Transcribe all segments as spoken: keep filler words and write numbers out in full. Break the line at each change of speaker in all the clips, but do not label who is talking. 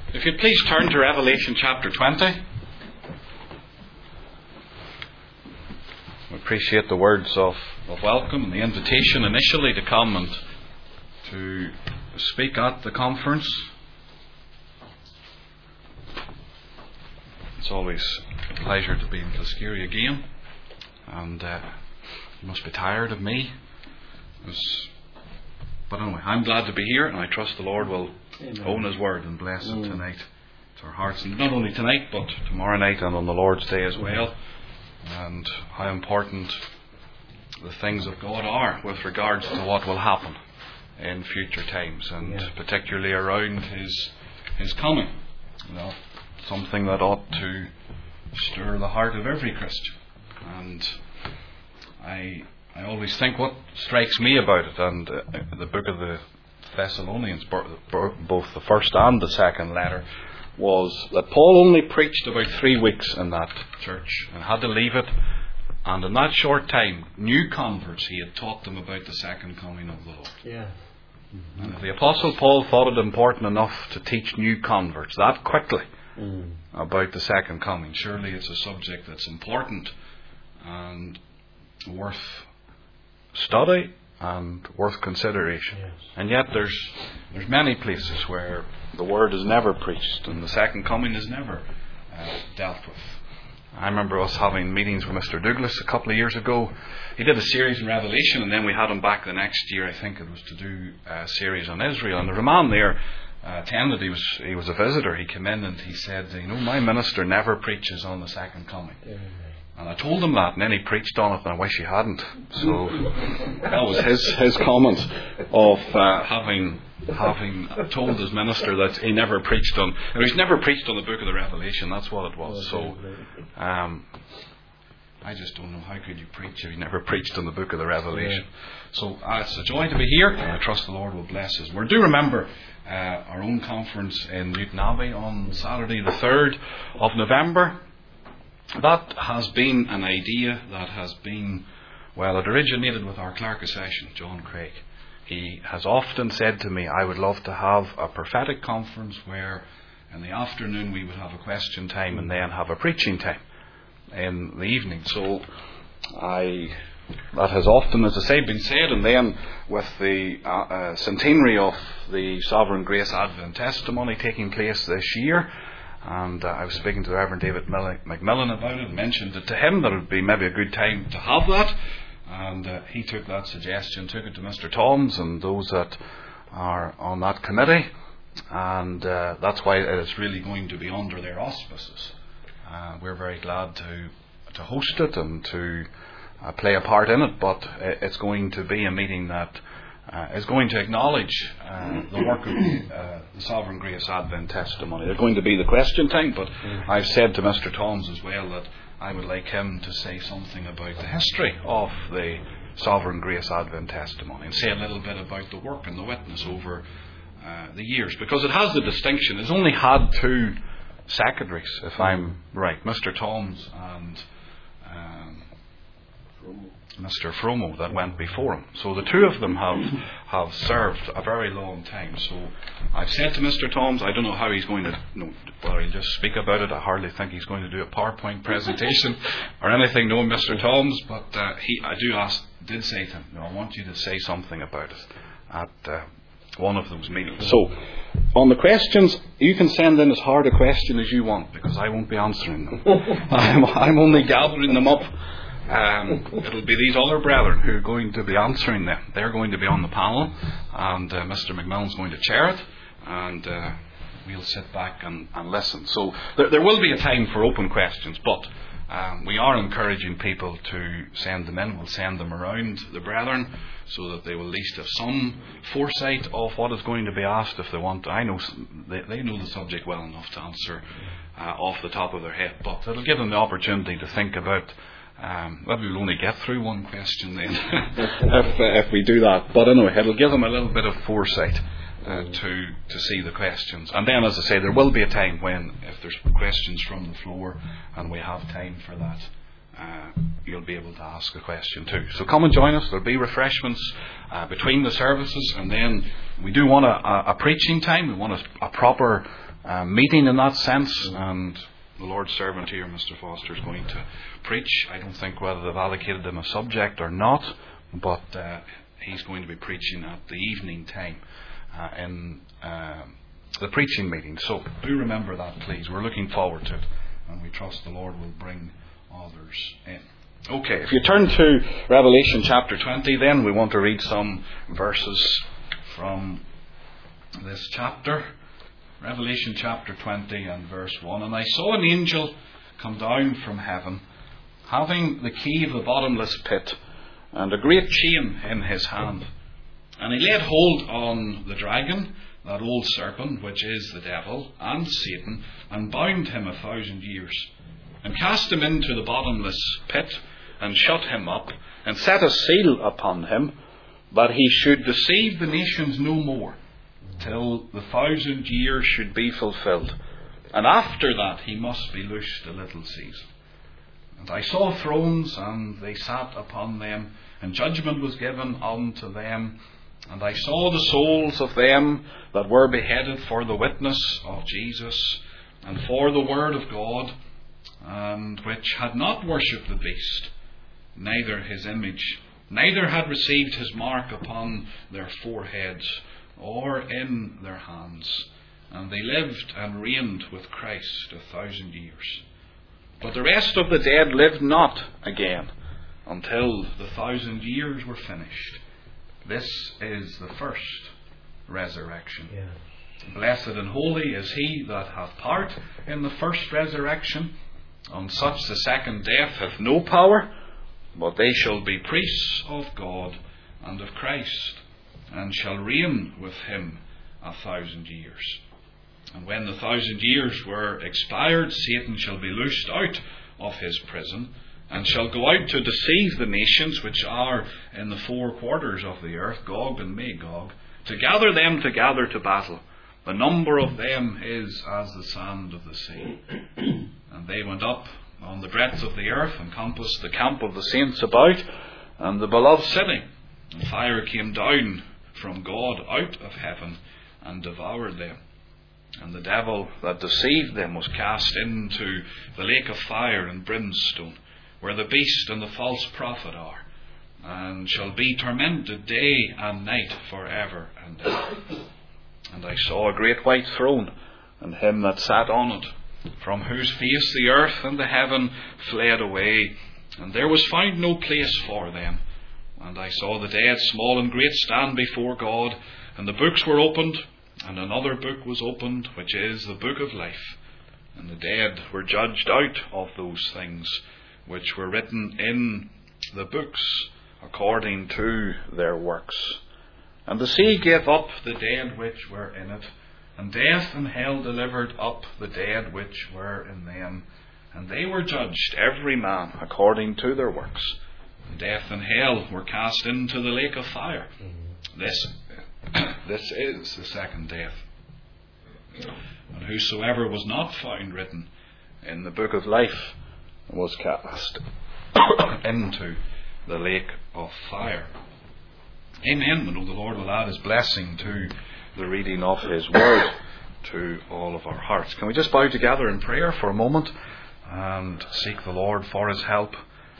If you'd please turn to Revelation chapter twenty. We appreciate the words of, of welcome and the invitation initially to come and to speak at the conference. It's always a pleasure to be in Glasgow again, and uh, you must be tired of me. It's, but anyway, I'm glad to be here, and I trust the Lord will Amen. Own His word and bless it mm. tonight to our hearts, and not only tonight but tomorrow night and on the Lord's Day as well, and how important the things of God are with regards to what will happen in future times, and yeah. particularly around His His coming. You know, something that ought to stir the heart of every Christian. And I I always think what strikes me about it, and uh, the book of the Thessalonians, both the first and the second letter, was that Paul only preached about three weeks in that church and had to leave it. And in that short time, new converts, he had taught them about the second coming of the Lord.
Yeah.
Mm-hmm. And if the Apostle Paul thought it important enough to teach new converts that quickly mm. about the second coming, surely it's a subject that's important and worth study and worth consideration.
Yes.
And yet there's there's many places where the word is never preached and the second coming is never uh, dealt with. I remember us having meetings with Mister Douglas a couple of years ago. He did a series in Revelation, and then we had him back the next year. I think it was to do a series on Israel. And there was a man there uh, attended. He was he was a visitor. He came in and he said, "You know, my minister never preaches on the second coming." Amen. And I told him that, and then he preached on it, and I wish he hadn't. So that was his his comment of uh, having having told his minister that he never preached on. Or he's never preached on the book of the Revelation. That's what it was. So um, I just don't know how could you preach if you never preached on the book of the Revelation. So uh, it's a joy to be here, and I trust the Lord will bless His word. Do remember uh, our own conference in Newton Abbey on Saturday, the third of November. That has been an idea that has been, well, it originated with our clerk of session, John Craig. He has often said to me, I would love to have a prophetic conference where in the afternoon we would have a question time and then have a preaching time in the evening. So I, that has often, as I say, been said. And then with the uh, uh, centenary of the Sovereign Grace Advent Testimony taking place this year, and uh, I was speaking to the Reverend David McMillan about it and mentioned it to him that it would be maybe a good time to have that. And uh, he took that suggestion, took it to Mister Toms and those that are on that committee. And uh, that's why it's really going to be under their auspices. Uh, we're very glad to to host it and to uh, play a part in it. But it's going to be a meeting that Uh, is going to acknowledge uh, the work of the, uh, the Sovereign Grace Advent Testimony. There's going to be the question time, but mm-hmm. I've said to Mister Toms as well that I would like him to say something about the history of the Sovereign Grace Advent Testimony and say a little bit about the work and the witness over uh, the years, because it has the distinction. It's only had two secretaries, if mm-hmm. I'm right, Mister Toms and um, Mister Fromo that went before him. So the two of them have have served a very long time. So I've said to Mister Toms, I don't know how he's going to, no, whether he'll just speak about it. I hardly think he's going to do a PowerPoint presentation or anything, no, Mister Toms. But uh, he, I do ask, did say to him, you know, I want you to say something about it at uh, one of those meetings. So on the questions, you can send in as hard a question as you want, because I won't be answering them. I'm, I'm only gathering them up. Um, it'll be these other brethren who are going to be answering them. They're going to be on the panel, and uh, Mister McMillan's going to chair it, and uh, we'll sit back and, and listen. So there, there will be a time for open questions, but um, we are encouraging people to send them in. We'll send them around the brethren so that they will at least have some foresight of what is going to be asked if they want to. I know they, they know the subject well enough to answer uh, off the top of their head, but it'll give them the opportunity to think about. Um, maybe we'll only get through one question then if, uh, if we do that. But anyway, it'll give them a little bit of foresight uh, to to see the questions. And then, as I say, there will be a time when, if there's questions from the floor and we have time for that, uh, you'll be able to ask a question too. So come and join us. There'll be refreshments uh, between the services, and then we do want a, a, a preaching time. We want a, a proper uh, meeting in that sense, and the Lord's servant here, Mister Foster, is going to preach. I don't think whether they've allocated him a subject or not, but uh, he's going to be preaching at the evening time uh, in uh, the preaching meeting. So do remember that, please. We're looking forward to it, and we trust the Lord will bring others in. Okay, if you turn to Revelation chapter twenty, then we want to read some verses from this chapter. Revelation chapter twenty and verse one. And I saw an angel come down from heaven, having the key of the bottomless pit, and a great chain in his hand. And he laid hold on the dragon, that old serpent, which is the devil, and Satan, and bound him a thousand years, and cast him into the bottomless pit, and shut him up, and set a seal upon him, that he should deceive the nations no more, till the thousand years should be fulfilled. And after that he must be loosed a little season. And I saw thrones, and they sat upon them, and judgment was given unto them. And I saw the souls of them that were beheaded for the witness of Jesus, and for the word of God, and which had not worshipped the beast, neither his image, neither had received his mark upon their foreheads, or in their hands. And they lived and reigned with Christ a thousand years. But the rest of the dead lived not again, until the thousand years were finished. This is the first resurrection. Yeah. Blessed and holy is he that hath part in the first resurrection. On such the second death hath no power, but they shall be priests of God and of Christ, and shall reign with him a thousand years. And when the thousand years were expired, Satan shall be loosed out of his prison, and shall go out to deceive the nations which are in the four quarters of the earth, Gog and Magog, to gather them together to battle. The number of them is as the sand of the sea. And they went up on the breadth of the earth, and compassed the camp of the saints about, and the beloved city. And fire came down from God out of heaven, and devoured them. And the devil that deceived them was cast into the lake of fire and brimstone, where the beast and the false prophet are, and shall be tormented day and night for ever and ever. And I saw a great white throne, and him that sat on it, from whose face the earth and the heaven fled away, and there was found no place for them. And I saw the dead, small and great, stand before God, and the books were opened, and another book was opened, which is the book of life. And the dead were judged out of those things which were written in the books, according to their works. And the sea gave up the dead which were in it, and death and hell delivered up the dead which were in them. And they were judged, every man according to their works. And death and hell were cast into the lake of fire. This, this is the second death. And whosoever was not found written in the book of life was cast into the lake of fire. Amen. We know the Lord will add his blessing to the reading of his word to all of our hearts. Can we just bow together in prayer for a moment and seek the Lord for his help?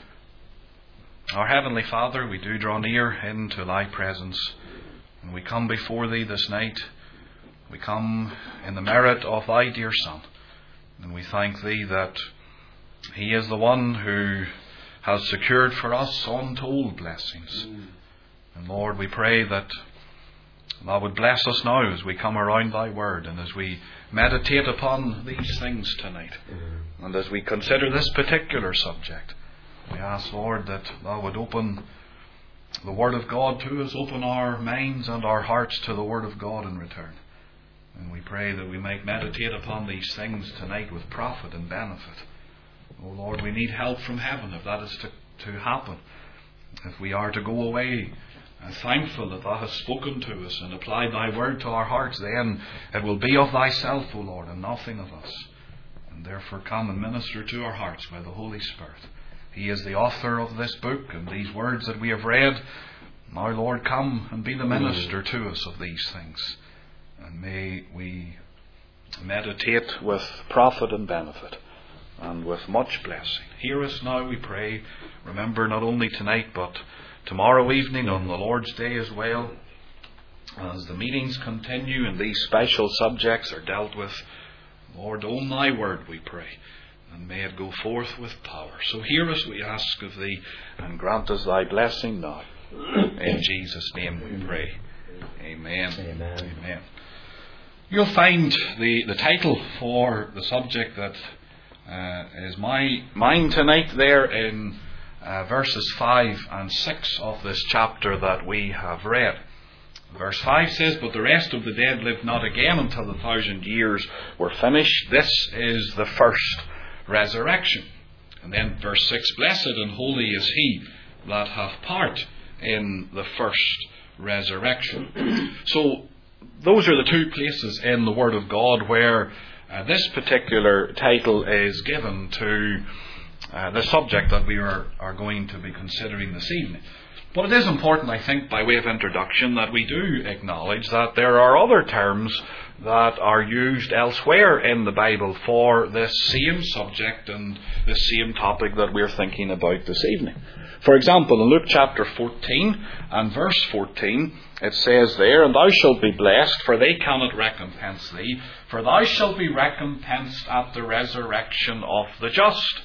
Our Heavenly Father, we do draw near into thy presence, and we come before thee this night. We come in the merit of thy dear Son, and we thank thee that he is the one who has secured for us untold blessings. Mm. And Lord, we pray that thou would bless us now as we come around thy word, and as we meditate upon these things tonight, mm. and as we consider this particular subject. We ask, Lord, that thou would open the word of God to us, open our minds and our hearts to the word of God in return. And we pray that we might meditate upon these things tonight with profit and benefit. Oh Lord, we need help from heaven if that is to, to happen. If we are to go away and thankful that thou hast spoken to us and applied thy word to our hearts, then it will be of thyself, O Lord, and nothing of us. And therefore come and minister to our hearts by the Holy Spirit. He is the author of this book and these words that we have read. Now, Lord, come and be the minister to us of these things. And may we meditate with profit and benefit, and with much blessing. Hear us now, we pray. Remember, not only tonight, but tomorrow evening on the Lord's Day as well, as the meetings continue and these special subjects are dealt with. Lord, own thy word, we pray, and may it go forth with power. So hear us, we ask of thee, and grant us thy blessing now. In Jesus' name we pray. Amen.
Amen.
Amen. You'll find the, the title for the subject that uh, is my mine tonight there in uh, verses five and six of this chapter that we have read. Verse five says, "But the rest of the dead lived not again until the thousand years were finished. This is the first resurrection." And then verse six, "Blessed and holy is he that hath part in the first resurrection." So those are the two places in the Word of God where uh, this particular title is given to uh, the subject that we are, are going to be considering this evening. But it is important, I think, by way of introduction, that we do acknowledge that there are other terms that are used elsewhere in the Bible for this same subject and this same topic that we're thinking about this evening. For example, in Luke chapter fourteen and verse fourteen, it says there, "And thou shalt be blessed, for they cannot recompense thee, for thou shalt be recompensed at the resurrection of the just."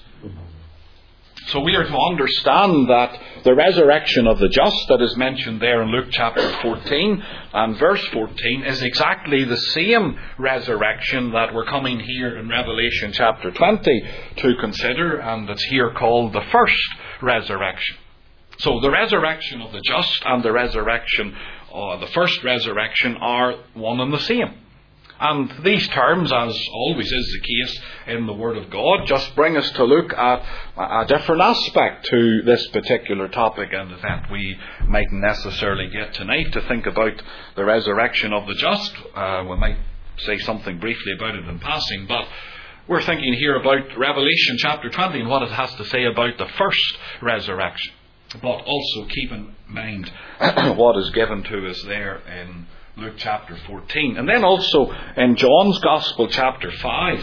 So we are to understand that the resurrection of the just that is mentioned there in Luke chapter fourteen and verse fourteen is exactly the same resurrection that we're coming here in Revelation chapter twenty to consider, and it's here called the first resurrection. So the resurrection of the just and the resurrection, or the first resurrection, are one and the same. And these terms, as always is the case in the Word of God, just bring us to look at a different aspect to this particular topic and event. We mightn't necessarily get tonight to think about the resurrection of the just. Uh, we might say something briefly about it in passing, but we're thinking here about Revelation chapter twenty and what it has to say about the first resurrection. But also keep in mind what is given to us there in Luke chapter fourteen. And then also in John's Gospel chapter five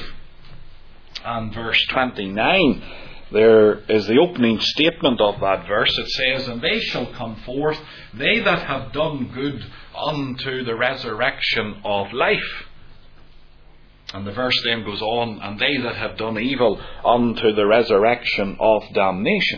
and verse twenty-nine, there is the opening statement of that verse. It says, "And they shall come forth, they that have done good, unto the resurrection of life." And the verse then goes on, "And they that have done evil, unto the resurrection of damnation."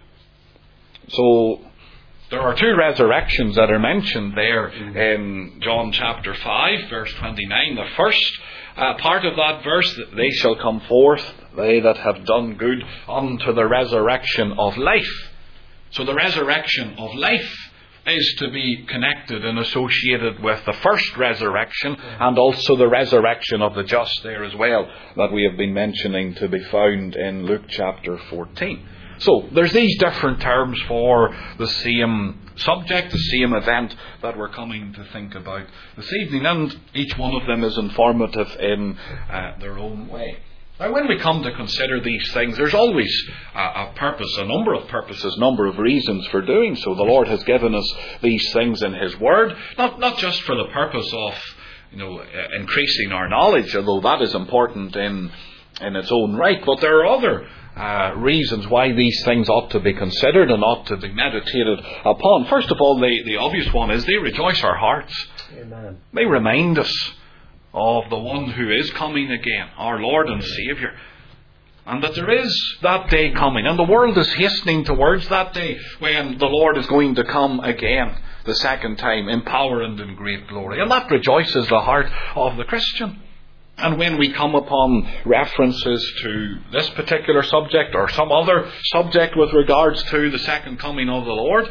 So there are two resurrections that are mentioned there in John chapter five, verse twenty-nine. The first uh, part of that verse, that they shall come forth, they that have done good, unto the resurrection of life. So the resurrection of life is to be connected and associated with the first resurrection, and also the resurrection of the just there as well, that we have been mentioning, to be found in Luke chapter fourteen. So there's these different terms for the same subject, the same event that we're coming to think about this evening, and each one of them is informative in uh, their own way. Now, when we come to consider these things, there's always a, a purpose, a number of purposes, a number of reasons for doing so. The Lord has given us these things in His Word, not not just for the purpose of, you know, increasing our knowledge, although that is important in in its own right, but there are other Uh, reasons why these things ought to be considered and ought to be meditated upon. First of all, the, the obvious one is they rejoice our hearts.
Amen.
They remind us of the one who is coming again, our Lord and Saviour, and that there is that day coming, and the world is hastening towards that day when the Lord is going to come again the second time in power and in great glory, and that rejoices the heart of the Christian. And when we come upon references to this particular subject or some other subject with regards to the second coming of the Lord,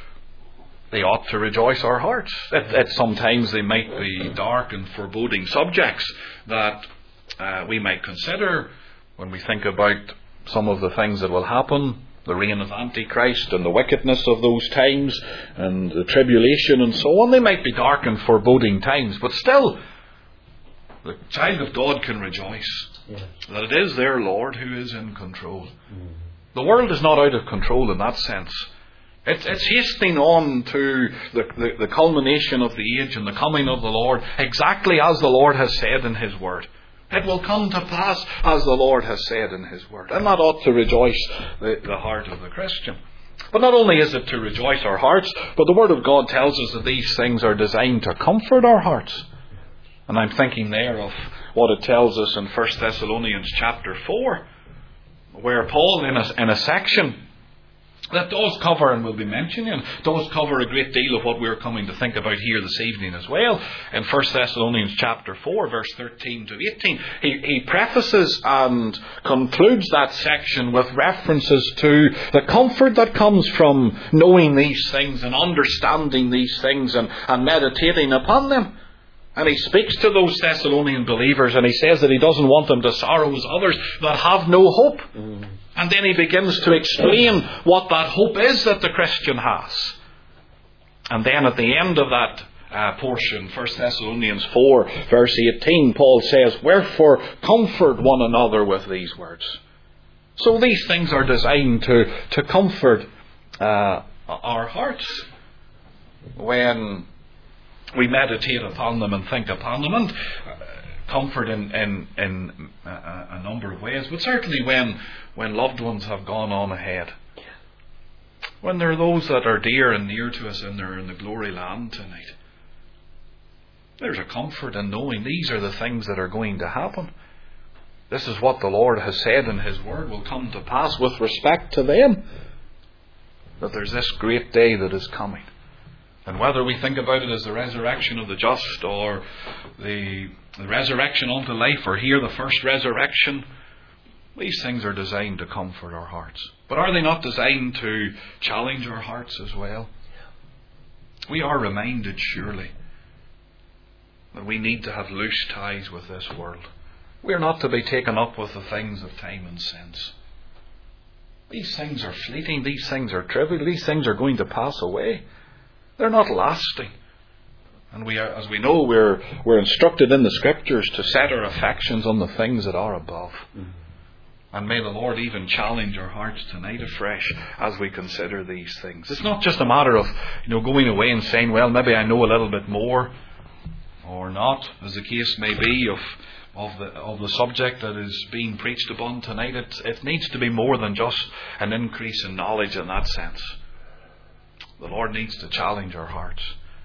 they ought to rejoice our hearts. It, it, sometimes they might be dark and foreboding subjects that uh, we might consider when we think about some of the things that will happen, the reign of Antichrist and the wickedness of those times and the tribulation and so on. They might be dark and foreboding times, but still, the child of God can rejoice yeah. that it is their Lord who is in control. Mm. The world is not out of control in that sense. It's, it's hastening on to the, the, the culmination of the age and the coming of the Lord, exactly as the Lord has said in His Word. It will come to pass as the Lord has said in His Word. And that ought to rejoice the, the heart of the Christian. But not only is it to rejoice our hearts, but the Word of God tells us that these things are designed to comfort our hearts. And I'm thinking there of what it tells us in First Thessalonians chapter four, where Paul, in a, in a section that does cover, and we'll be mentioning, does cover a great deal of what we're coming to think about here this evening as well. In First Thessalonians chapter four, verse thirteen to eighteen, he, he prefaces and concludes that section with references to the comfort that comes from knowing these things and understanding these things and, and meditating upon them. And he speaks to those Thessalonian believers and he says that he doesn't want them to sorrow as others that have no hope. Mm. And then he begins to explain what that hope is that the Christian has. And then at the end of that uh, portion, First Thessalonians four, verse eighteen, Paul says, "Wherefore comfort one another with these words." So these things are designed to, to comfort uh, our hearts when we meditate upon them and think upon them, and uh, comfort in, in, in a, a number of ways, but certainly when, when loved ones have gone on ahead. When there are those that are dear and near to us and they're in the glory land tonight. There's a comfort in knowing these are the things that are going to happen. This is what the Lord has said in His Word will come to pass with respect to them. That there's this great day that is coming. And whether we think about it as the resurrection of the just or the, the resurrection unto life or here the first resurrection, these things are designed to comfort our hearts. But are they not designed to challenge our hearts as well? We are reminded surely that we need to have loose ties with this world. We are not to be taken up with the things of time and sense. These things are fleeting. These things are trivial. These things are going to pass away. They're not lasting. And we are, as we know, we're, we're instructed in the Scriptures to set our affections on the things that are above. Mm-hmm. And may the Lord even challenge our hearts tonight afresh as we consider these things. It's not just a matter of, you know, going away and saying, well, maybe I know a little bit more, or not, as the case may be, of of the of the subject that is being preached upon tonight. It, it needs to be more than just an increase in knowledge in that sense. The Lord needs to challenge our hearts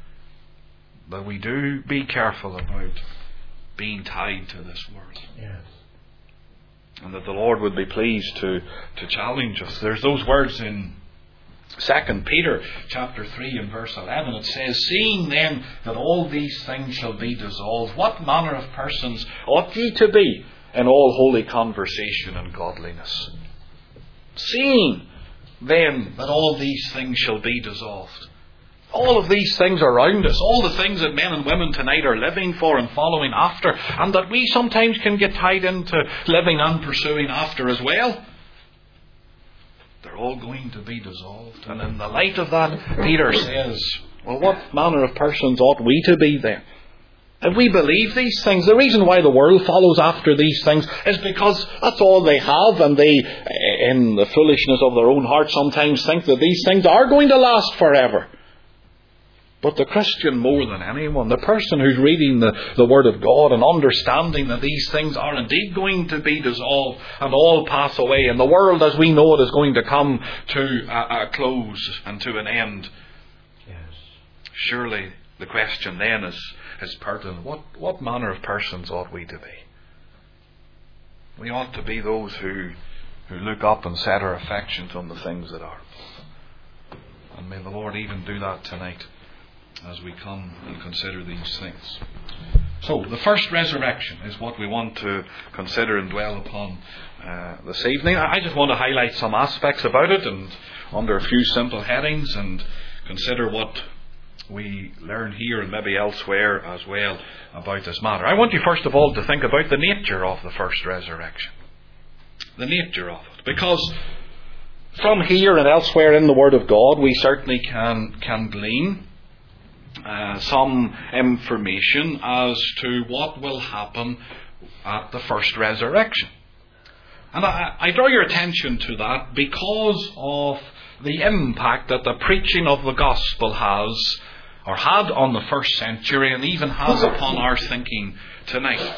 that we do be careful about being tied to this world. Yes. And that the Lord would be pleased to, to challenge us. There's those words in Second Peter chapter three and verse eleven. It says, "Seeing then that all these things shall be dissolved, what manner of persons ought ye to be in all holy conversation and godliness?" Seeing then that all these things shall be dissolved. All of these things around us, all the things that men and women tonight are living for and following after, and that we sometimes can get tied into living and pursuing after as well, they're all going to be dissolved. And in the light of that, Peter says, well, what manner of persons ought we to be then? If we believe these things, the reason why the world follows after these things is because that's all they have, and they, in the foolishness of their own heart, sometimes think that these things are going to last forever. But the Christian, more than anyone, the person who's reading the, the Word of God and understanding that these things are indeed going to be dissolved and all pass away, and the world as we know it is going to come to a, a close and to an end. Yes. Surely the question then is, is pertinent. What, what manner of persons ought we to be? We ought to be those who, who look up and set our affections on the things that are. And may the Lord even do that tonight as we come and consider these things. So, the first resurrection is what we want to consider and dwell upon uh, this evening. I just want to highlight some aspects about it and under a few simple headings and consider what we learn here and maybe elsewhere as well about this matter. I want you first of all to think about the nature of the first resurrection. The nature of it. Because from here and elsewhere in the Word of God we certainly can, can glean Uh, some information as to what will happen at the first resurrection. And I, I draw your attention to that because of the impact that the preaching of the gospel has, or had on the first century, and even has upon our thinking tonight.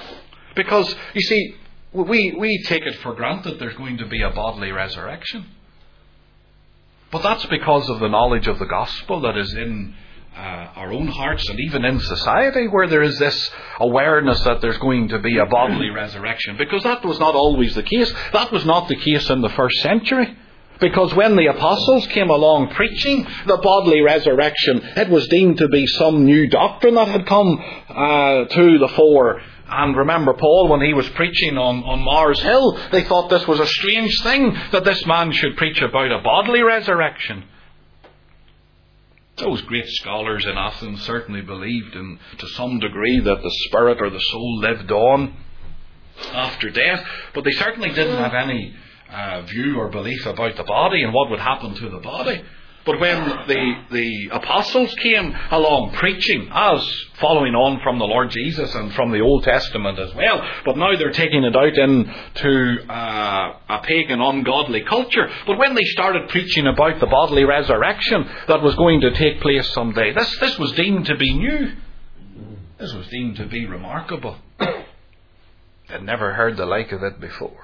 Because, you see, we, we take it for granted there's going to be a bodily resurrection. But that's because of the knowledge of the gospel that is in uh, our own hearts and even in society, where there is this awareness that there's going to be a bodily resurrection. Because that was not always the case. That was not the case in the first century. Because when the apostles came along preaching the bodily resurrection, it was deemed to be some new doctrine that had come uh, to the fore. And remember Paul, when he was preaching on, on Mars Hill, they thought this was a strange thing that this man should preach about a bodily resurrection. Those great scholars in Athens certainly believed in, to some degree, that the spirit or the soul lived on after death. But they certainly didn't have any uh, view or belief about the body and what would happen to the body. But when the, the apostles came along preaching, as following on from the Lord Jesus and from the Old Testament as well, but now they're taking it out into uh, a pagan, ungodly culture. But when they started preaching about the bodily resurrection that was going to take place someday, this, this was deemed to be new. This was deemed to be remarkable. They'd never heard the like of it before.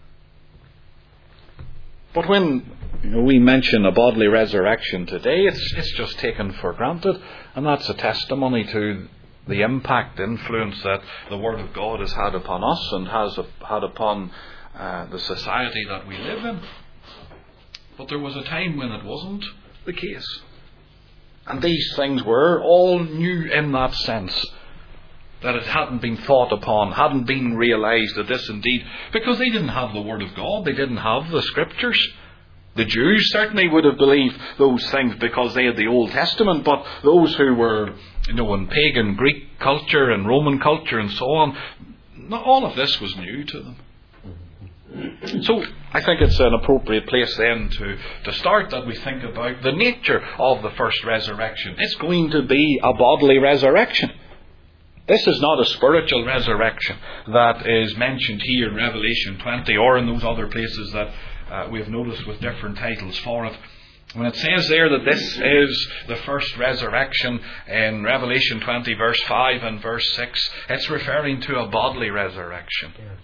But when you know, we mention a bodily resurrection today, it's it's just taken for granted. And that's a testimony to the impact, influence that the Word of God has had upon us and has had upon uh, the society that we live in. But there was a time when it wasn't the case. And these things were all new in that sense. That it hadn't been thought upon, hadn't been realised that this indeed, because they didn't have the Word of God, they didn't have the Scriptures. The Jews certainly would have believed those things because they had the Old Testament, but those who were, you know, in pagan Greek culture and Roman culture and so on, not all of this was new to them. So I think it's an appropriate place then to, to start that we think about the nature of the first resurrection. It's going to be a bodily resurrection. This is not a spiritual resurrection that is mentioned here in Revelation twenty or in those other places that uh, we have noticed with different titles for it. When it says there that this is the first resurrection in Revelation twenty verse five and verse six, it's referring to a bodily resurrection. Yes.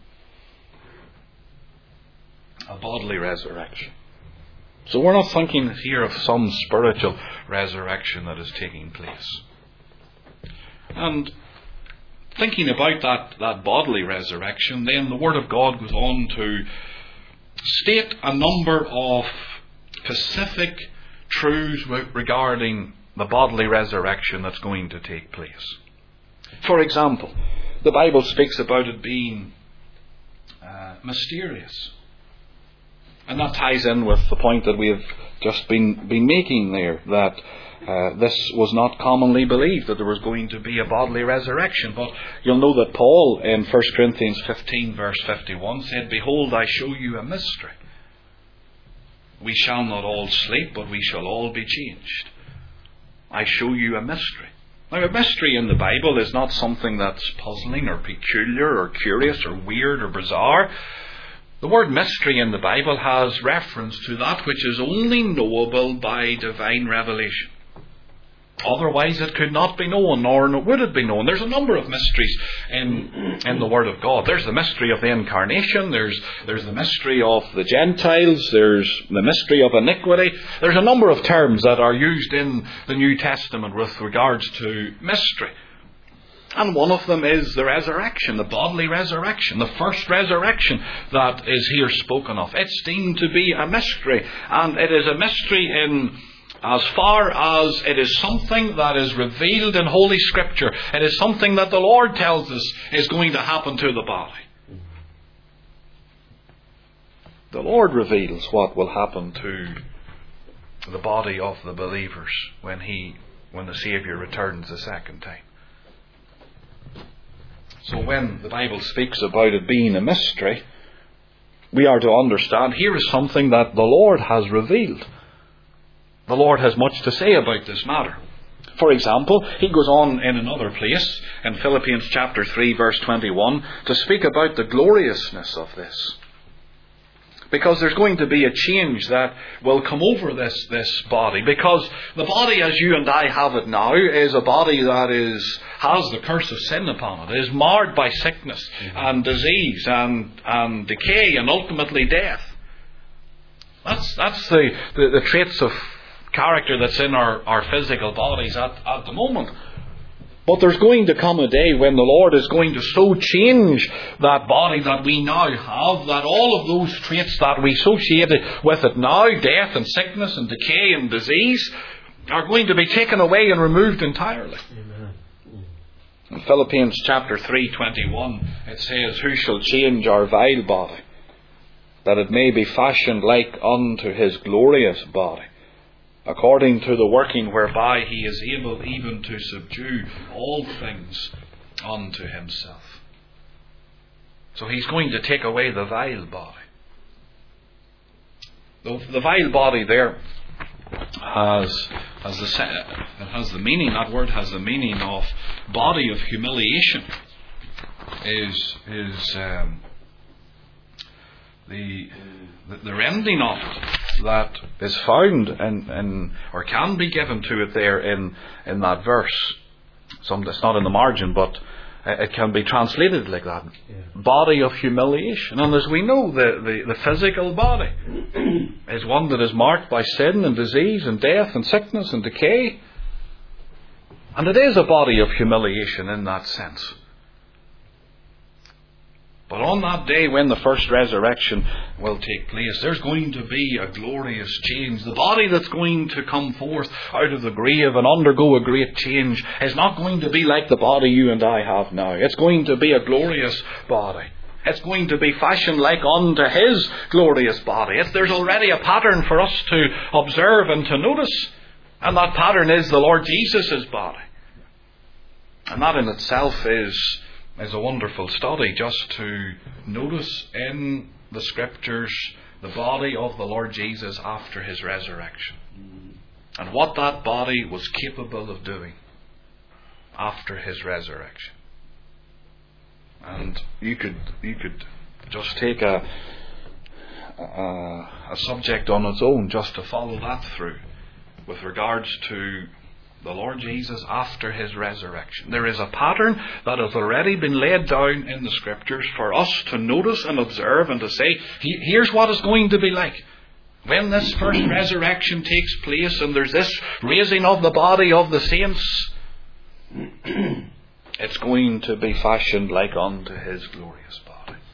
A bodily resurrection. So we're not thinking here of some spiritual resurrection that is taking place. And thinking about that, that bodily resurrection, then the Word of God goes on to state a number of specific truths regarding the bodily resurrection that's going to take place. For example, the Bible speaks about it being uh, mysterious. And that ties in with the point that we have just been, been making there, that Uh, this was not commonly believed, that there was going to be a bodily resurrection. But you'll know that Paul in First Corinthians fifteen verse fifty-one said, "Behold, I show you a mystery. We shall not all sleep, but we shall all be changed." I show you a mystery. Now, a mystery in the Bible is not something that's puzzling or peculiar or curious or weird or bizarre. The word mystery in the Bible has reference to that which is only knowable by divine revelation. Otherwise it could not be known, nor would it be known. There's a number of mysteries in, in the Word of God. There's the mystery of the incarnation. There's, there's the mystery of the Gentiles. There's the mystery of iniquity. There's a number of terms that are used in the New Testament with regards to mystery. And one of them is the resurrection, the bodily resurrection, the first resurrection that is here spoken of. It's deemed to be a mystery, and it is a mystery in as far as it is something that is revealed in Holy Scripture. It is something that the Lord tells us is going to happen to the body. The Lord reveals what will happen to the body of the believers when he, when the Saviour returns the second time. So when the Bible speaks about it being a mystery, we are to understand here is something that the Lord has revealed. The Lord has much to say about this matter. For example, he goes on in another place, in Philippians chapter three, verse twenty-one, to speak about the gloriousness of this. Because there's going to be a change that will come over this, this body. Because the body as you and I have it now is a body that is has the curse of sin upon it. It is marred by sickness mm-hmm. and disease and, and decay and ultimately death. That's that's the, the, the traits of character that's in our, our physical bodies at, at the moment. But there's going to come a day when the Lord is going to so change that body that we now have, that all of those traits that we associate with it now, death and sickness and decay and disease, are going to be taken away and removed entirely. Amen. In Philippians chapter three twenty-one, it says, "Who shall change our vile body, that it may be fashioned like unto his glorious body, according to the working whereby he is able even to subdue all things unto himself." So he's going to take away the vile body. The, the vile body there has, has, the, has the meaning, that word has the meaning of body of humiliation. Is, is um, the, the, the rending of it that is found in, in or can be given to it there in, in that verse. Some, it's not in the margin, but it can be translated like that. Yeah. Body of humiliation. And as we know, the, the, the physical body is one that is marked by sin and disease and death and sickness and decay. And it is a body of humiliation in that sense. But on that day when the first resurrection will take place, there's going to be a glorious change. The body that's going to come forth out of the grave and undergo a great change is not going to be like the body you and I have now. It's going to be a glorious body. It's going to be fashioned like unto his glorious body. It's, there's already a pattern for us to observe and to notice. And that pattern is the Lord Jesus' body. And that in itself is... is a wonderful study, just to notice in the Scriptures the body of the Lord Jesus after his resurrection. And what that body was capable of doing after his resurrection. And you could you could just take a, a, a subject on its own just to follow that through with regards to the Lord Jesus after his resurrection. There is a pattern that has already been laid down in the Scriptures for us to notice and observe and to say, here's what it's going to be like. When this first resurrection takes place and there's this raising of the body of the saints, it's going to be fashioned like unto his glorious body.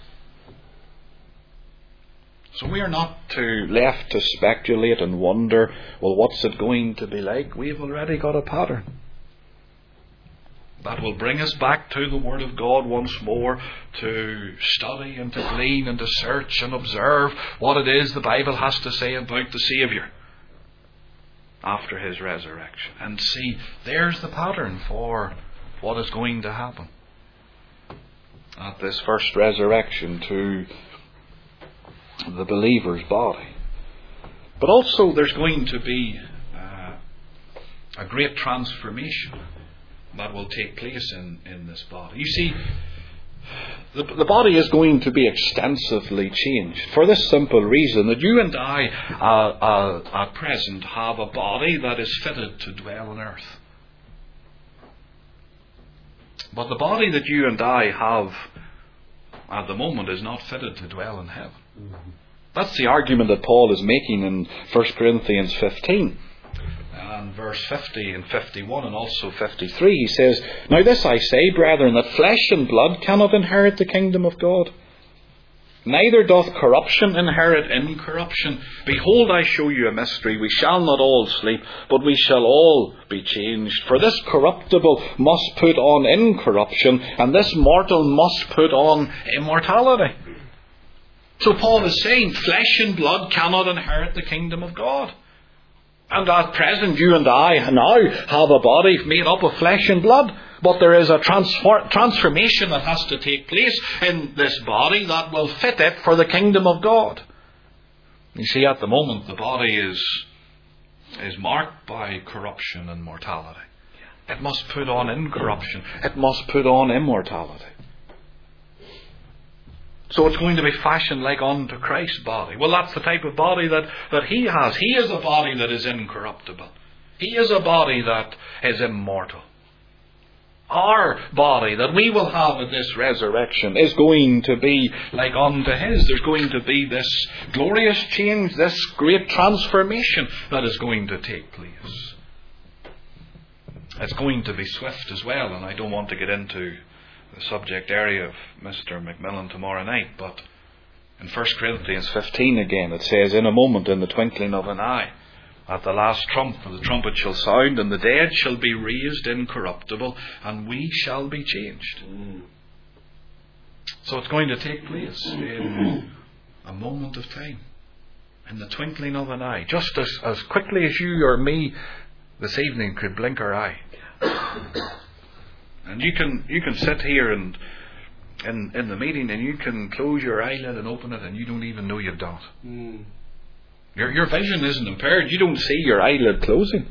So we are not to left to speculate and wonder, well, what's it going to be like? We've already got a pattern. That will bring us back to the Word of God once more, to study and to glean and to search and observe what it is the Bible has to say about the Saviour after his resurrection. And see, there's the pattern for what is going to happen at this first resurrection to the believer's body. But also there's going to be uh, a great transformation that will take place in, in this body. You see, the, the body is going to be extensively changed for this simple reason that you and I uh, uh, at present have a body that is fitted to dwell on earth. But the body that you and I have at the moment is not fitted to dwell in heaven. Mm-hmm. That's the argument that Paul is making in First Corinthians fifteen. And verse fifty and fifty-one and also fifty-three, he says, "Now this I say, brethren, that flesh and blood cannot inherit the kingdom of God. Neither doth corruption inherit incorruption. Behold, I show you a mystery. We shall not all sleep, but we shall all be changed. For this corruptible must put on incorruption, and this mortal must put on immortality." So Paul is saying flesh and blood cannot inherit the kingdom of God. And at present you and I now have a body made up of flesh and blood. But there is a transfer- transformation that has to take place in this body that will fit it for the kingdom of God. You see, at the moment the body is, is marked by corruption and mortality. It must put on incorruption. It must put on immortality. So it's going to be fashioned like unto Christ's body. Well, that's the type of body that, that He has. He is a body that is incorruptible. He is a body that is immortal. Our body that we will have at this resurrection is going to be like unto His. There's going to be this glorious change, this great transformation that is going to take place. It's going to be swift as well, and I don't want to get into the subject area of Mister Macmillan tomorrow night, but in First Corinthians fifteen again it says, in a moment, in the twinkling of an eye, at the last trump, the trumpet shall sound, and the dead shall be raised incorruptible, and we shall be changed. Mm. So it's going to take place in a moment of time, in the twinkling of an eye, just as, as quickly as you or me this evening could blink our eye. And you can you can sit here and in in the meeting, and you can close your eyelid and open it, and you don't even know you've done it. Mm. Your your vision isn't impaired. You don't see your eyelid closing.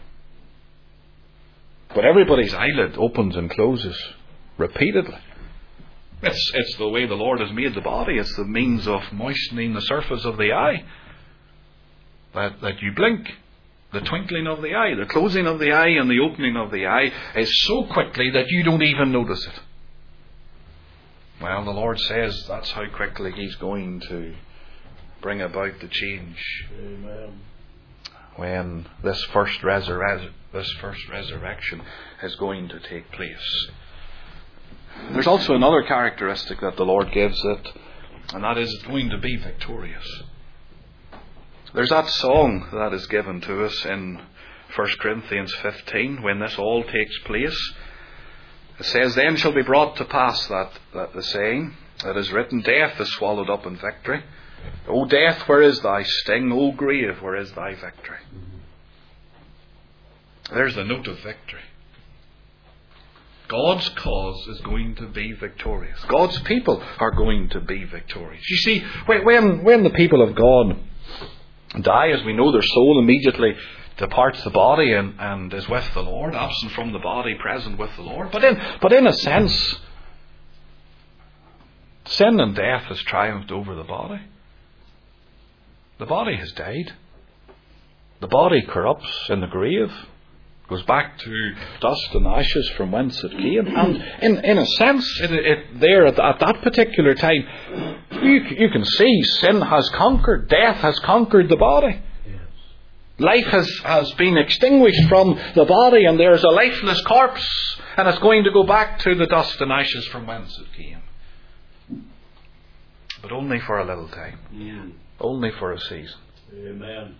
But everybody's eyelid opens and closes repeatedly. It's it's the way the Lord has made the body. It's the means of moistening the surface of the eye. That that you blink. The twinkling of the eye, the closing of the eye and the opening of the eye is so quickly that you don't even notice it. Well, the Lord says that's how quickly He's going to bring about the change. Amen. When this first resurre- this first resurrection is going to take place. There's also another characteristic that the Lord gives it, and that is it's going to be victorious. There's that song that is given to us in First Corinthians fifteen when this all takes place. It says, then shall be brought to pass that, that the saying that is written, death is swallowed up in victory. O death, where is thy sting? O grave, where is thy victory? There's the note of victory. God's cause is going to be victorious. God's people are going to be victorious. You see, when, when the people of God die, as we know, their soul immediately departs the body and, and is with the Lord, absent from the body, present with the Lord. But in but in a sense, sin and death has triumphed over the body. The body has died. The body corrupts in the grave, goes back to dust and ashes from whence it came. And in, in a sense, it, it, there at, at that particular time, you, you can see sin has conquered, death has conquered the body. Yes. Life has, has been extinguished from the body, and there's a lifeless corpse, and it's going to go back to the dust and ashes from whence it came. But only for a little time. Mm. Only for a season. Amen.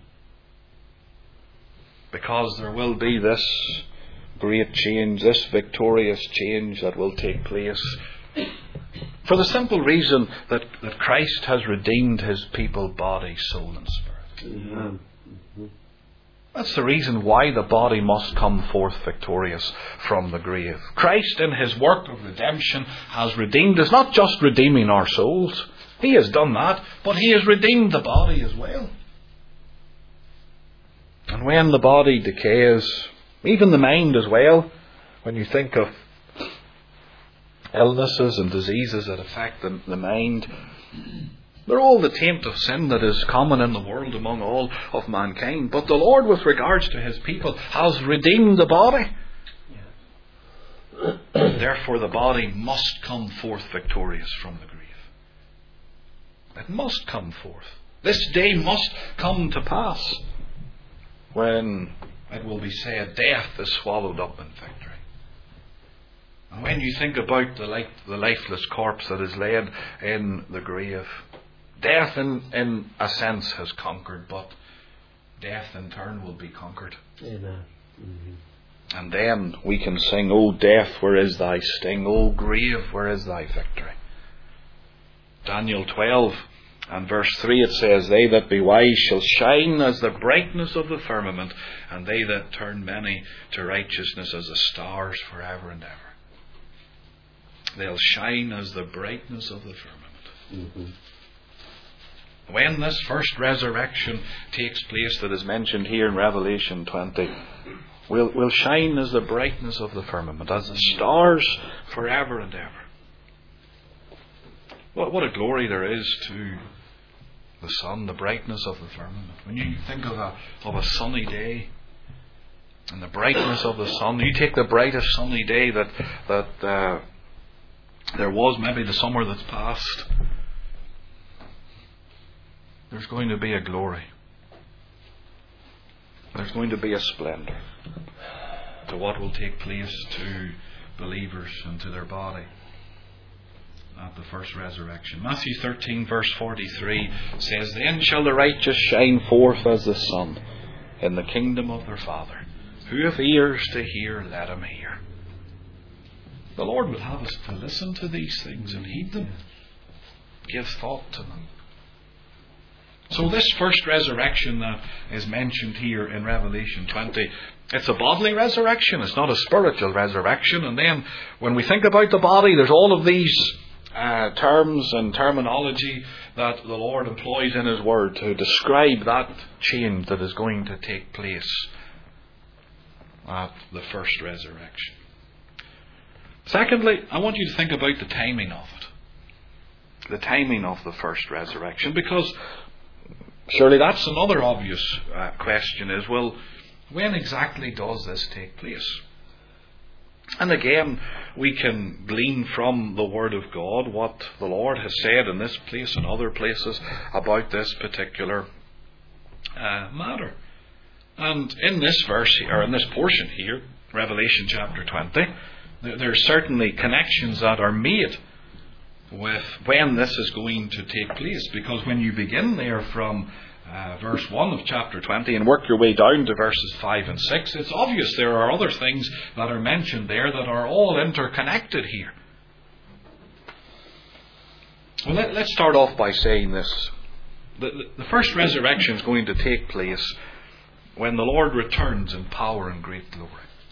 Because there will be this great change, this victorious change that will take place. For the simple reason that, that Christ has redeemed His people, body, soul and spirit. Mm-hmm. That's the reason why the body must come forth victorious from the grave. Christ in His work of redemption has redeemed us, not just redeeming our souls. He has done that, but He has redeemed the body as well. And when the body decays, even the mind as well, when you think of illnesses and diseases that affect the, the mind, they're all the taint of sin that is common in the world among all of mankind. But the Lord, with regards to His people, has redeemed the body. Therefore the body must come forth victorious from the grave. It must come forth. This day must come to pass, when it will be said, death is swallowed up in victory. And when you think about the, life, the lifeless corpse that is laid in the grave, death in, in a sense has conquered, but death in turn will be conquered. Amen. Mm-hmm. And then we can sing, O death, where is thy sting? O grave, where is thy victory? Daniel twelve and verse three, it says, they that be wise shall shine as the brightness of the firmament, and they that turn many to righteousness as the stars forever and ever. They'll shine as the brightness of the firmament. Mm-hmm. When this first resurrection takes place that is mentioned here in Revelation twenty, we'll, we'll shine as the brightness of the firmament, as the stars forever and ever. What, what a glory there is to the sun, the brightness of the firmament. When you think of a, of a sunny day and the brightness of the sun, you take the brightest sunny day that, that uh, there was, maybe the summer that's passed, there's going to be a glory. There's going to be a splendour to what will take place to believers and to their body at the first resurrection. Matthew thirteen verse forty-three says, "Then shall the righteous shine forth as the sun in the kingdom of their Father. Who hath ears to hear, let him hear." The Lord would have us to listen to these things and heed them. Give thought to them. So this first resurrection that is mentioned here in Revelation twenty, it's a bodily resurrection. It's not a spiritual resurrection. And then when we think about the body, there's all of these uh, terms and terminology that the Lord employs in His Word to describe that change that is going to take place at the first resurrection. Secondly, I want you to think about the timing of it. The timing of the first resurrection, because surely that's another obvious uh, question is, well, when exactly does this take place? And again, we can glean from the Word of God what the Lord has said in this place and other places about this particular uh, matter. And in this verse, or in this portion here, Revelation chapter twenty, there are certainly connections that are made with when this is going to take place. Because when you begin there from uh, verse one of chapter twenty and work your way down to verses five and six, it's obvious there are other things that are mentioned there that are all interconnected here. Well, let, let's start off by saying this. The, the, the first resurrection is going to take place when the Lord returns in power and great glory.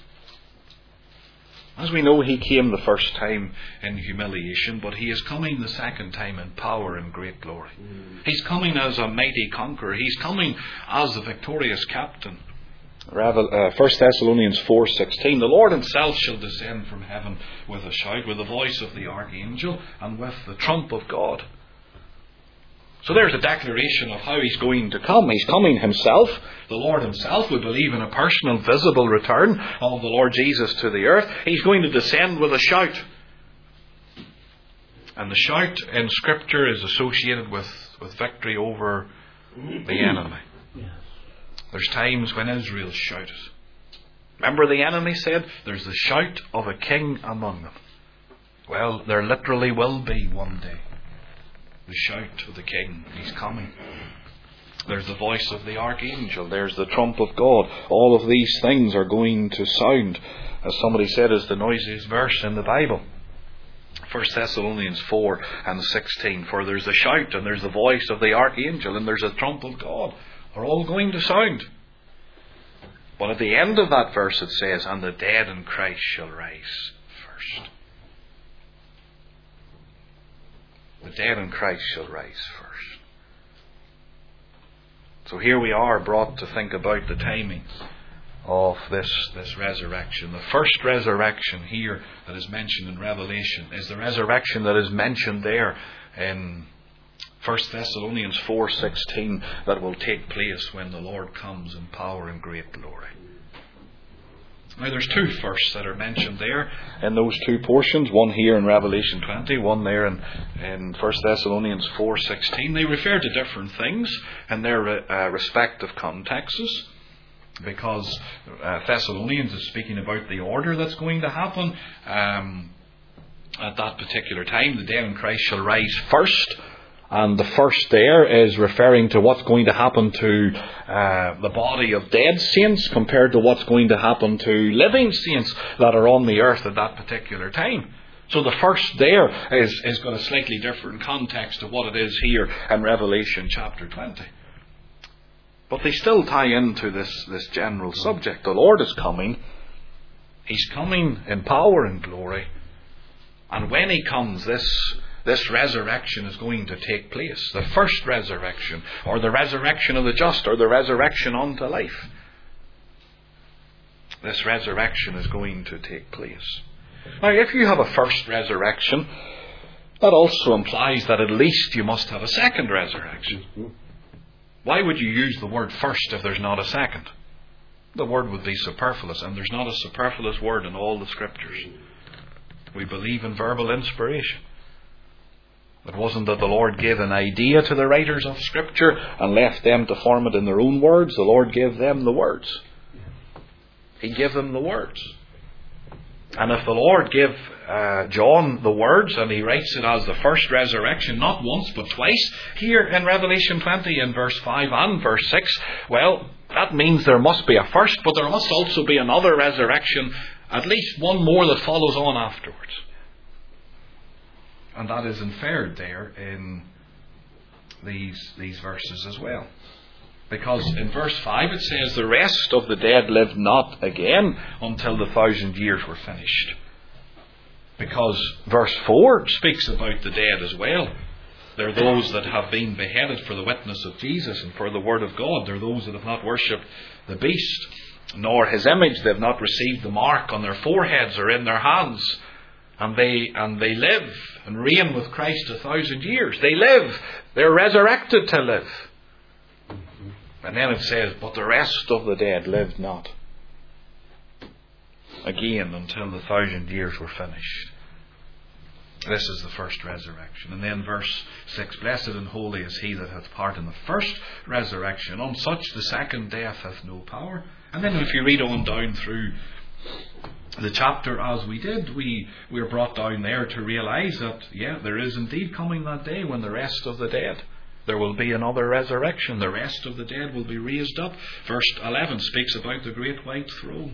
As we know, He came the first time in humiliation, but He is coming the second time in power and great glory. Mm. He's coming as a mighty conqueror. He's coming as the victorious captain. First Thessalonians four sixteen, "The Lord Himself shall descend from heaven with a shout, with the voice of the archangel, and with the trump of God." So there's a declaration of how He's going to come. He's coming Himself. The Lord Himself. We believe in a personal, visible return of the Lord Jesus to the earth. He's going to descend with a shout. And the shout in Scripture is associated with, with victory over the enemy. There's times when Israel shouted. Remember, the enemy said, "There's the shout of a king among them." Well, there literally will be one day. The shout of the King. He's coming. There's the voice of the archangel. There's the trump of God. All of these things are going to sound, as somebody said, is the noisiest verse in the Bible. First Thessalonians four and sixteen. "For there's the shout, and there's the voice of the archangel, and there's the trump of God." Are all going to sound. But at the end of that verse it says, "And the dead in Christ shall rise first." The dead in Christ shall rise first. So here we are brought to think about the timing of this, this resurrection. The first resurrection here that is mentioned in Revelation is the resurrection that is mentioned there in First Thessalonians four sixteen, that will take place when the Lord comes in power and great glory. Now there's two firsts that are mentioned there in those two portions. One here in Revelation twenty, one there in, in First Thessalonians four sixteen. They refer to different things in their uh, respective contexts. Because uh, Thessalonians is speaking about the order that's going to happen. Um, at that particular time, the dead in Christ shall rise first. And the first there is referring to what's going to happen to uh, the body of dead saints compared to what's going to happen to living saints that are on the earth at that particular time. So the first there is, is got a slightly different context to what it is here in Revelation chapter twenty. But they still tie into this, this general subject. The Lord is coming. He's coming in power and glory. And when He comes, this... This resurrection is going to take place. The first resurrection, or the resurrection of the just, or the resurrection unto life. This resurrection is going to take place. Now, if you have a first resurrection, that also implies that at least you must have a second resurrection. Why would you use the word first if there's not a second? The word would be superfluous, and there's not a superfluous word in all the Scriptures. We believe in verbal inspiration. It wasn't that the Lord gave an idea to the writers of Scripture and left them to form it in their own words. The Lord gave them the words. He gave them the words. And if the Lord gave uh, John the words, and he writes it as the first resurrection, not once but twice, here in Revelation twenty in verse five and verse six, well, that means there must be a first, but there must also be another resurrection, at least one more that follows on afterwards. And that is inferred there in these, these verses as well. Because in verse five it says, the rest of the dead lived not again until the thousand years were finished. Because verse four speaks about the dead as well. They're those that have been beheaded for the witness of Jesus and for the word of God. They're those that have not worshipped the beast, nor his image. They've not received the mark on their foreheads or in their hands. And they and they live and reign with Christ a thousand years. They live. They're resurrected to live. And then it says, but the rest of the dead lived not again until the thousand years were finished. This is the first resurrection. And then verse six, blessed and holy is he that hath part in the first resurrection. On such the second death hath no power. And then if you read on down through the chapter as we did, we we're brought down there to realise that, yeah, there is indeed coming that day when the rest of the dead, there will be another resurrection. The rest of the dead will be raised up. Verse eleven speaks about the great white throne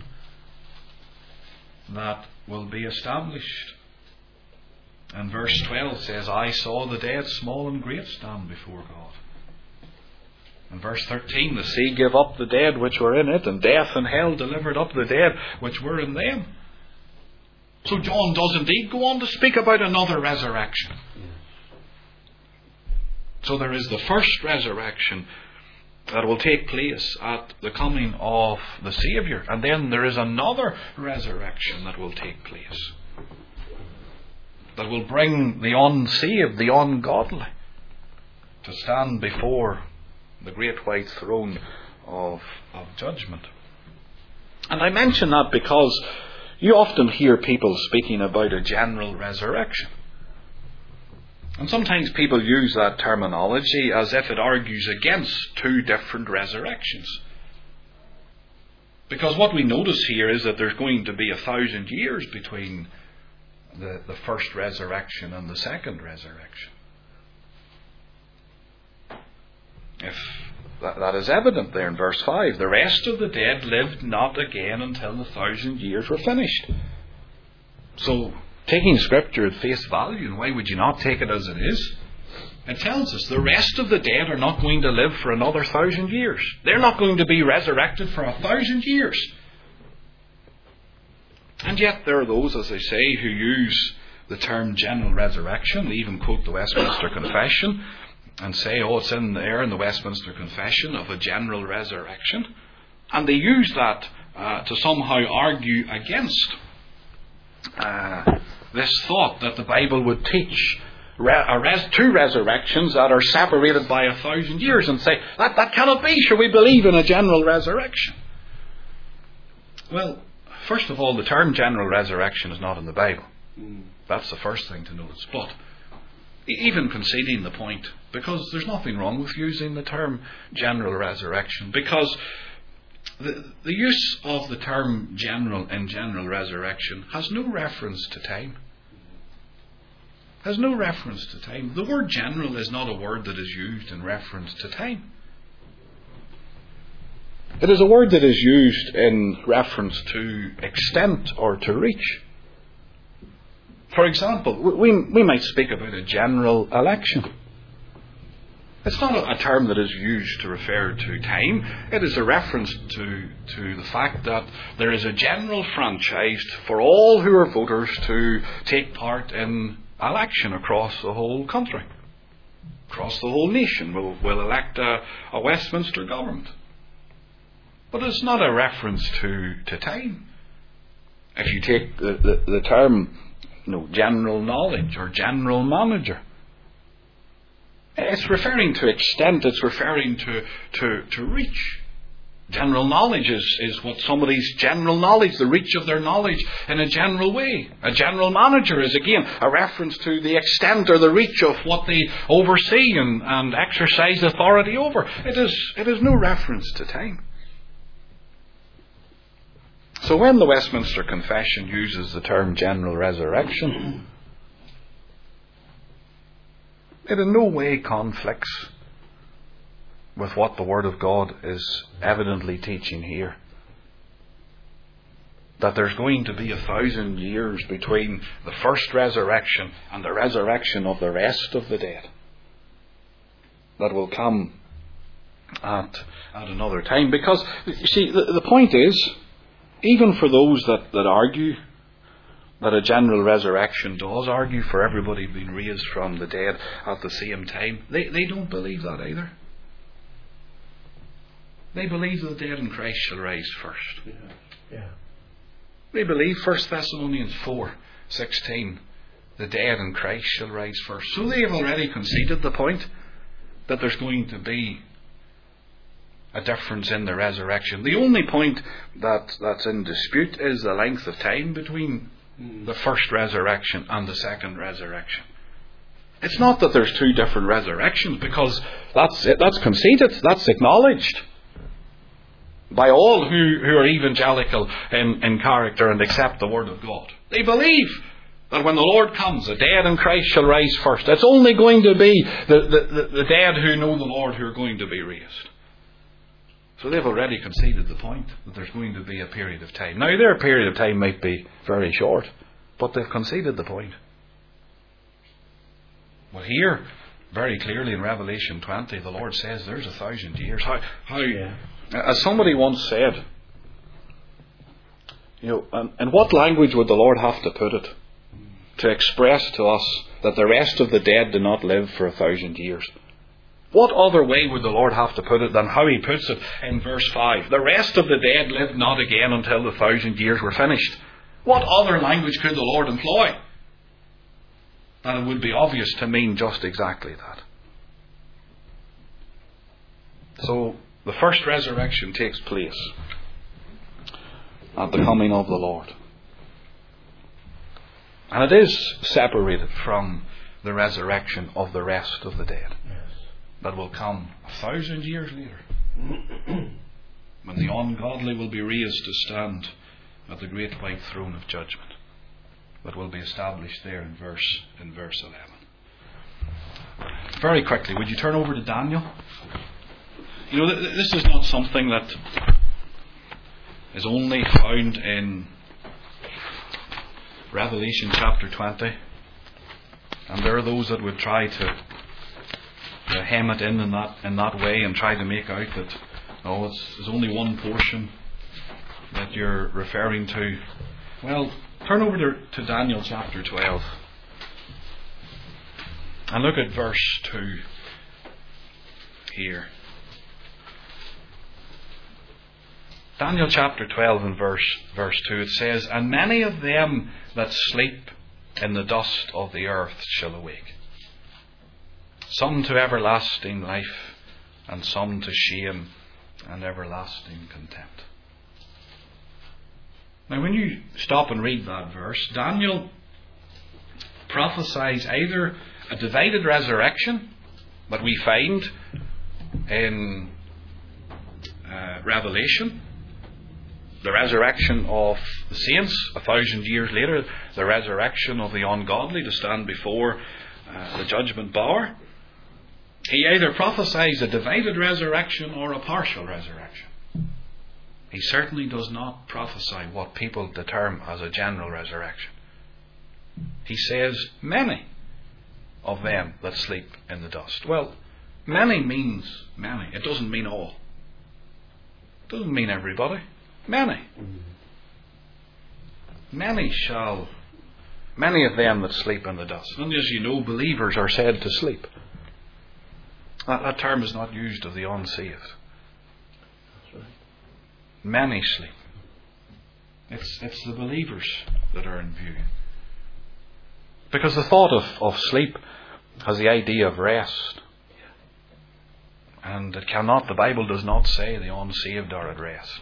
that will be established. And verse twelve says, I saw the dead, small and great, stand before God. And verse thirteen, the sea gave up the dead which were in it, and death and hell delivered up the dead which were in them. So John does indeed go on to speak about another resurrection. So there is the first resurrection that will take place at the coming of the Saviour. And then there is another resurrection that will take place, that will bring the unsaved, the ungodly, to stand before the great white throne of, of judgment. And I mention that because you often hear people speaking about a general resurrection. And sometimes people use that terminology as if it argues against two different resurrections. Because what we notice here is that there's going to be a thousand years between the, the first resurrection and the second resurrection. If that, that is evident there in verse five. The rest of the dead lived not again until the thousand years were finished. So, taking Scripture at face value, and why would you not take it as it is? It tells us the rest of the dead are not going to live for another thousand years. They're not going to be resurrected for a thousand years. And yet there are those, as I say, who use the term general resurrection. They even quote the Westminster Confession and say, oh, it's in there in the Westminster Confession of a general resurrection. And they use that uh, to somehow argue against uh, this thought that the Bible would teach re- a res- two resurrections that are separated by a thousand years, and say, that, that cannot be, shall we believe in a general resurrection? Well, first of all, the term general resurrection is not in the Bible. That's the first thing to notice. But even conceding the point, because there's nothing wrong with using the term general resurrection, because the, the use of the term general in general resurrection has no reference to time. Has no reference to time. The word general is not a word that is used in reference to time. It is a word that is used in reference to extent or to reach. For example, we, we might speak about a general election. It's not a, a term that is used to refer to time. It is a reference to, to the fact that there is a general franchise for all who are voters to take part in election across the whole country. Across the whole nation. We'll, we'll elect a, a Westminster government. But it's not a reference to, to time. If you take the, the, the term you know, general knowledge or general manager. It's referring to extent, it's referring to, to, to reach. General knowledge is, is what somebody's general knowledge, the reach of their knowledge in a general way. A general manager is again a reference to the extent or the reach of what they oversee and, and exercise authority over. It is, it is no reference to time. So when the Westminster Confession uses the term general resurrection, it in no way conflicts with what the Word of God is evidently teaching here. That there's going to be a thousand years between the first resurrection and the resurrection of the rest of the dead. That will come at, at another time. Because, you see, the, the point is, even for those that, that argue that a general resurrection does argue for everybody being raised from the dead at the same time, they, they don't believe that either. They believe the dead in Christ shall rise first.
Yeah. Yeah.
They believe First Thessalonians four sixteen, the dead in Christ shall rise first. So they have already conceded the point that there's going to be a difference in the resurrection. The only point that, that's in dispute is the length of time between mm. the first resurrection and the second resurrection. It's not that there's two different resurrections, because that's it, that's conceded, that's acknowledged by all who, who are evangelical in, in character and accept the Word of God. They believe that when the Lord comes, the dead in Christ shall rise first. It's only going to be the, the, the, the dead who know the Lord who are going to be raised. So they've already conceded the point that there's going to be a period of time. Now, their period of time might be very short, but they've conceded the point. Well, here, very clearly in Revelation twenty, the Lord says there's a thousand years. How, how yeah. As somebody once said, you know, and, and what language would the Lord have to put it to express to us that the rest of the dead do not live for a thousand years? What other way would the Lord have to put it than how He puts it in verse five? The rest of the dead lived not again until the thousand years were finished. What other language could the Lord employ? And it would be obvious to mean just exactly that. So, the first resurrection takes place at the coming of the Lord. And it is separated from the resurrection of the rest of the dead. Yes. That will come a thousand years later, when the ungodly will be raised to stand at the great white throne of judgment. That will be established there in verse in verse eleven. Very quickly, would you turn over to Daniel? You know, th- this is not something that is only found in Revelation chapter twenty. And there are those that would try to, to hem it in in that, in that way and try to make out that, oh, it's, there's only one portion that you're referring to. Well, turn over to, to Daniel chapter twelve. And look at verse two here. Daniel chapter twelve and verse verse two, it says, "And many of them that sleep in the dust of the earth shall awake, some to everlasting life, and some to shame and everlasting contempt." Now, when you stop and read that verse, Daniel prophesies either a divided resurrection that we find in uh, Revelation, the resurrection of the saints a thousand years later, the resurrection of the ungodly to stand before uh, the judgment bar. He either prophesies a divided resurrection or a partial resurrection. He certainly does not prophesy what people determine as a general resurrection. He says, many of them that sleep in the dust. Well, many means many. It doesn't mean all. It doesn't mean everybody. Many. Many shall, many of them that sleep in the dust. And as you know, believers are said to sleep. That, that term is not used of the unsaved. That's right. Many sleep. It's, it's the believers that are in view. Because the thought of, of sleep has the idea of rest. And it cannot, the Bible does not say the unsaved are at rest.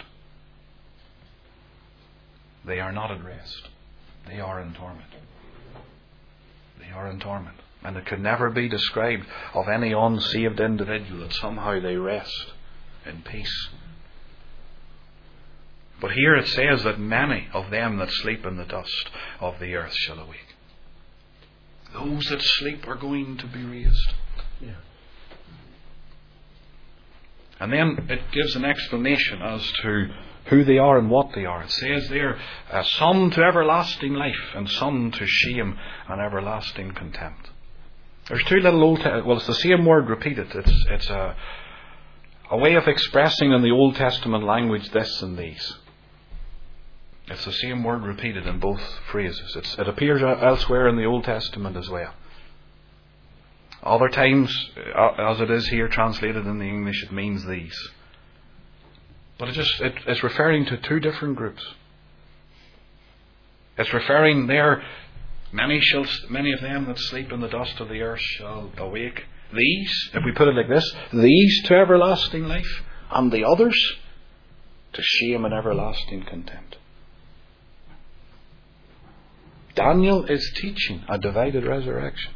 They are not at rest. They are in torment. They are in torment. And it could never be described of any unsaved individual that somehow they rest in peace. But here it says that many of them that sleep in the dust of the earth shall awake. Those that sleep are going to be raised. Yeah. And then it gives an explanation as to who they are and what they are. It says there, uh, some to everlasting life and some to shame and everlasting contempt. There's two little Old Testament, well, it's the same word repeated. It's it's a, a way of expressing in the Old Testament language this and these. It's the same word repeated in both phrases. It's, it appears elsewhere in the Old Testament as well. Other times, as it is here translated in the English, it means these. But it just it, it's referring to two different groups. It's referring there, many shall many of them that sleep in the dust of the earth shall awake. These, if we put it like this, these to everlasting life, and the others to shame and everlasting contempt. Daniel is teaching a divided resurrection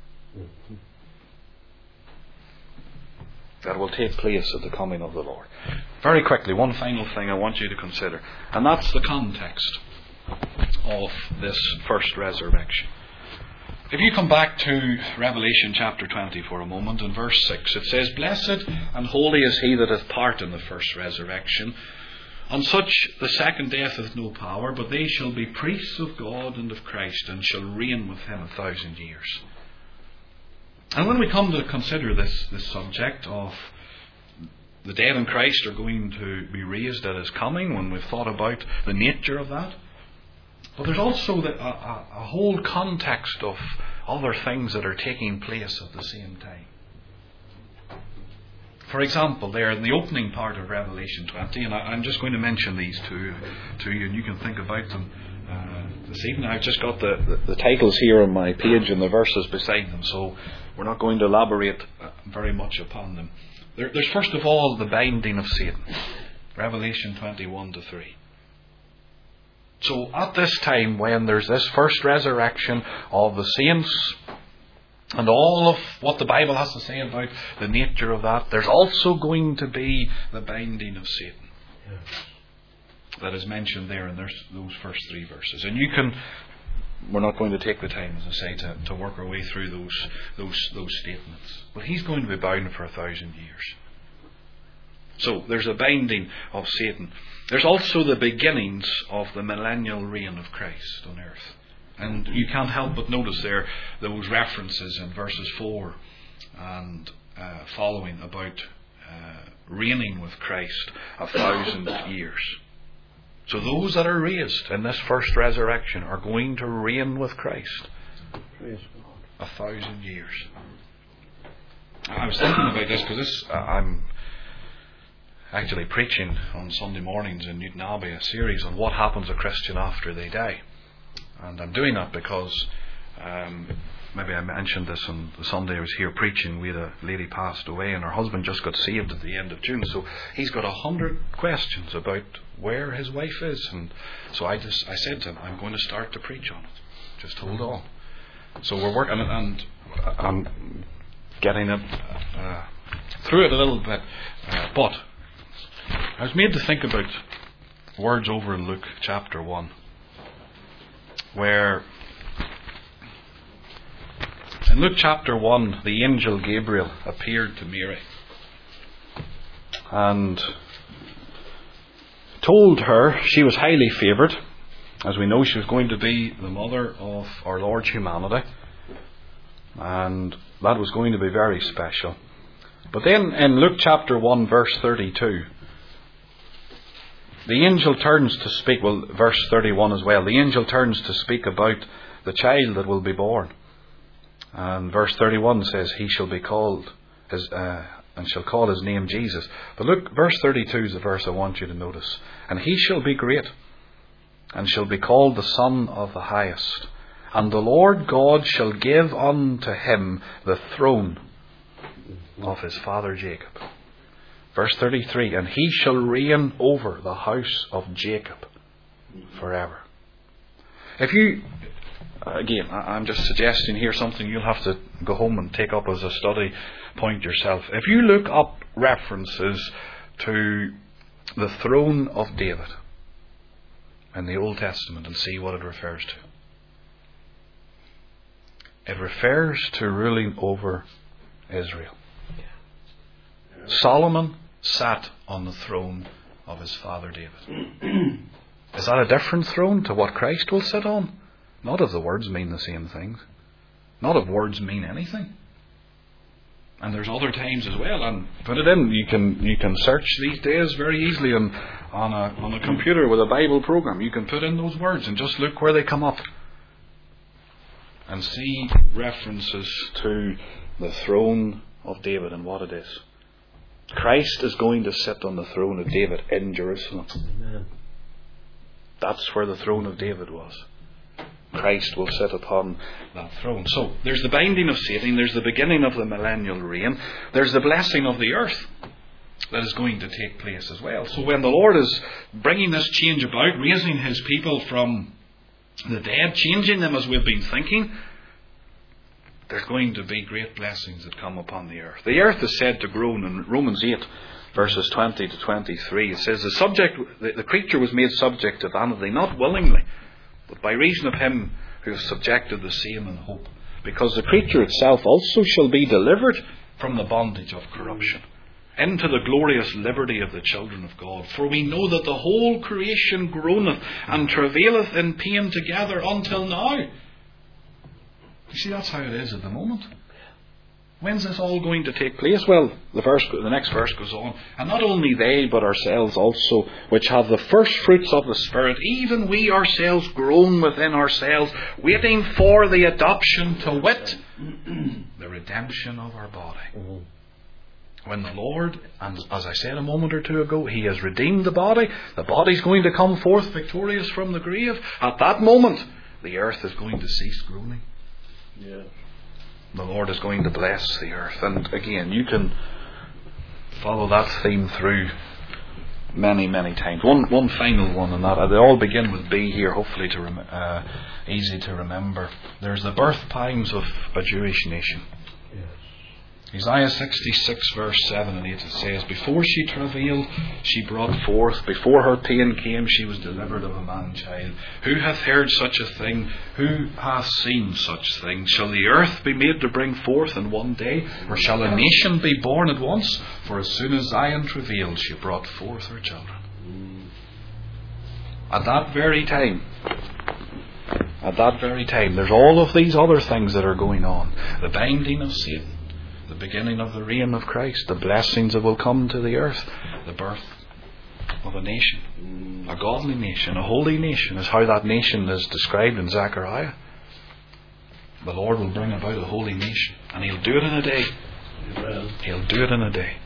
that will take place at the coming of the Lord. Very quickly, one final thing I want you to consider, and that's the context of this first resurrection. If you come back to Revelation chapter twenty for a moment, in verse six, it says, "Blessed and holy is he that hath part in the first resurrection. On such the second death hath no power, but they shall be priests of God and of Christ, and shall reign with him a thousand years." And when we come to consider this, this subject of the dead in Christ are going to be raised at his coming, when we've thought about the nature of that, but there's also the, a, a, a whole context of other things that are taking place at the same time. For example, there in the opening part of Revelation twenty, and I, I'm just going to mention these two to you, and you can think about them uh, this evening. I've just got the, the, the titles here on my page and the verses beside them, so we're not going to elaborate very much upon them. There, there's first of all the binding of Satan. Revelation twenty-one to three. So at this time, when there's this first resurrection of the saints, and all of what the Bible has to say about the nature of that, there's also going to be the binding of Satan. Yeah. That is mentioned there in those first three verses. And you can, we're not going to take the time, as I say, to, to work our way through those, those, those statements. But he's going to be bound for a thousand years. So there's a binding of Satan. There's also the beginnings of the millennial reign of Christ on earth. And you can't help but notice there those references in verses four and uh, following about uh, reigning with Christ a thousand years. So those that are raised in this first resurrection are going to reign with Christ a thousand years. I was thinking about this because this uh, I'm actually preaching on Sunday mornings in Newton Abbey a series on what happens to a Christian after they die. And I'm doing that because um, maybe I mentioned this on the Sunday I was here preaching. We had a lady passed away and her husband just got saved at the end of June. So he's got a hundred questions about where his wife is. And so I just I said to him, I'm going to start to preach on it. Just hold on. So we're working and I'm getting it uh, through it a little bit. Uh, but I was made to think about words over in Luke chapter one, where in Luke chapter one the angel Gabriel appeared to Mary and told her she was highly favoured. As we know, she was going to be the mother of our Lord's humanity, and that was going to be very special. But then in Luke chapter one verse thirty-two, the angel turns to speak, well, verse thirty-one as well, the angel turns to speak about the child that will be born. And verse thirty-one says, he shall be called, his, uh, and shall call his name Jesus. But look, verse thirty-two is the verse I want you to notice. And he shall be great, and shall be called the Son of the Highest. And the Lord God shall give unto him the throne of his father Jacob. Verse thirty-three, and he shall reign over the house of Jacob forever. If you, again, I'm just suggesting here something you'll have to go home and take up as a study point yourself. If you look up references to the throne of David in the Old Testament and see what it refers to. It refers to ruling over Israel. Solomon sat on the throne of his father David. Is that a different throne to what Christ will sit on? Not if the words mean the same things. Not if words mean anything. And there's other times as well, and put it in. You can you can search these days very easily on, on a on a computer with a Bible program. You can put in those words and just look where they come up. And see references to the throne of David and what it is. Christ is going to sit on the throne of David in Jerusalem. Amen. That's where the throne of David was. Christ will sit upon that throne. So, there's the binding of Satan, there's the beginning of the millennial reign, there's the blessing of the earth that is going to take place as well. So when the Lord is bringing this change about, raising his people from the dead, changing them as we've been thinking, there's going to be great blessings that come upon the earth. The earth is said to groan in Romans eight, verses twenty to twenty-three. It says, the subject, the, the creature was made subject to vanity, not willingly, but by reason of him who has subjected the same in hope. Because the creature itself also shall be delivered from the bondage of corruption, into the glorious liberty of the children of God. For we know that the whole creation groaneth and travaileth in pain together until now. You see, that's how it is at the moment. When's this all going to take place? Well, the verse, the next verse goes on. And not only they, but ourselves also, which have the first fruits of the Spirit, even we ourselves groan within ourselves, waiting for the adoption, to wit, the redemption of our body. Mm-hmm. When the Lord, and as I said a moment or two ago, He has redeemed the body, the body's going to come forth victorious from the grave. At that moment, the earth is going to cease groaning. Yeah. The Lord is going to bless the earth. And again, you can follow that theme through many, many times. One one final one on that. They all begin with B here, hopefully to rem- uh, easy to remember. There's the birth pangs of a Jewish nation. Yes. Isaiah sixty-six verse seven and eight, it says, before she travailed, she brought forth. Before her pain came, she was delivered of a man-child. Who hath heard such a thing? Who hath seen such things? Shall the earth be made to bring forth in one day? Or shall a nation be born at once? For as soon as Zion travailed, she brought forth her children. At that very time, at that very time, there's all of these other things that are going on. The binding of Satan, the beginning of the reign of Christ, the blessings that will come to the earth, the birth of a nation, a godly nation, a holy nation, is how that nation is described in Zechariah. The Lord will bring about a holy nation, and He'll do it in a day. Amen. He'll do it in a day.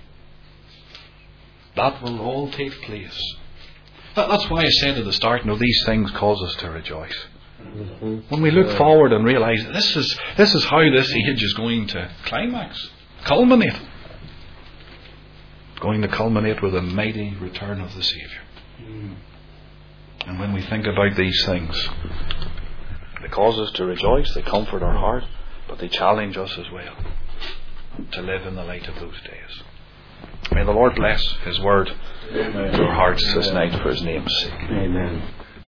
That will all take place. That, that's why I said at the start, you know, these things cause us to rejoice. When we look forward and realise this is this is how this age is going to climax, culminate, going to culminate with a mighty return of the Saviour. Mm. And when we think about these things, they cause us to rejoice, they comfort our heart, but they challenge us as well to live in the light of those days. May the Lord bless His word to our hearts this night for His name's sake. Amen.